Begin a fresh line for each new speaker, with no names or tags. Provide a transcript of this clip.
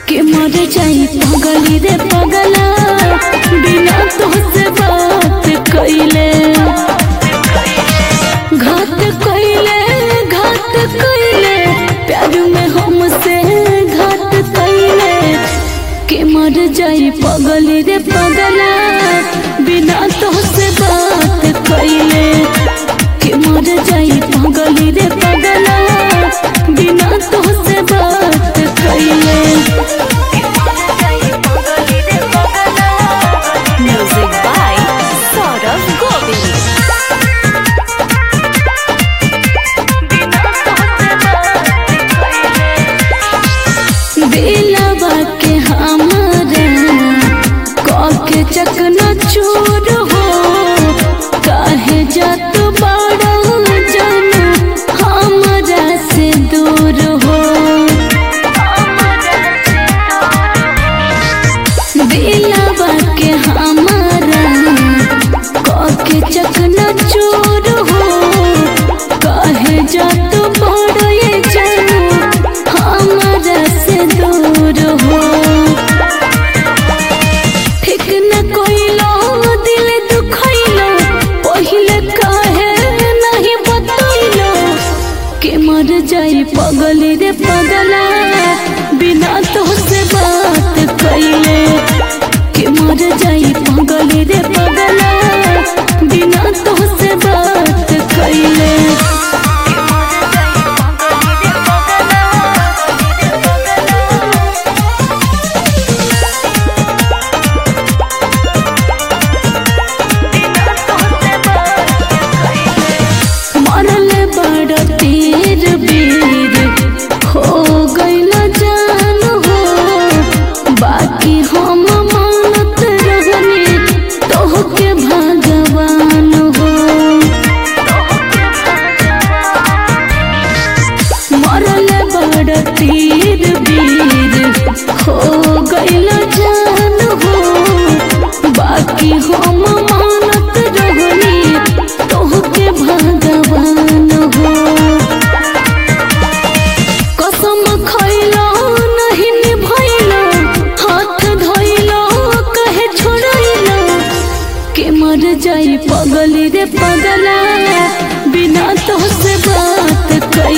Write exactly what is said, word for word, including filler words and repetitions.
के मर जाई पगली रे पगला बिना तोहसे बात कइले। घात कइले घात कइले प्यार में हमसे घात कइले। के मर जाई पगली रे पगला बिना तोहसे बात कइले। के मर जाई पगली रे पगला बिना तोहसे बात कइले।
Music by Saurav Govind.
दिलवा के हमारे के चकना चूर हो काहे जात बड़ा जन हमरा से दूर हो। दिलवा के हमारा के चकना चूर हो काहे जात बड़ा ये जन हमरा से दूर हो। ठीक न कोइलो दिल दुखैलो पहिले काहे नहीं बतैलो। के मर जाई पगली रे पगला बिना तोहसे बात कइले। के मर जाई पगली रे पगला बिना तोहसे बात कइले। मरले बड़ तीर बीर हो गइल जान हो। बाकी हम मानत रहनी तोहके भगवान हो। मरले बड़ तीर बीर हो गइल जान हो। बाकी हम मानत रहनी तोहके भगवान हो। कसम खइलो नहीं निभैलो हाथ धइलो कहे छोड़ैलो। के मर जाई पगली रे पगला बिना तोहसे बात कइले।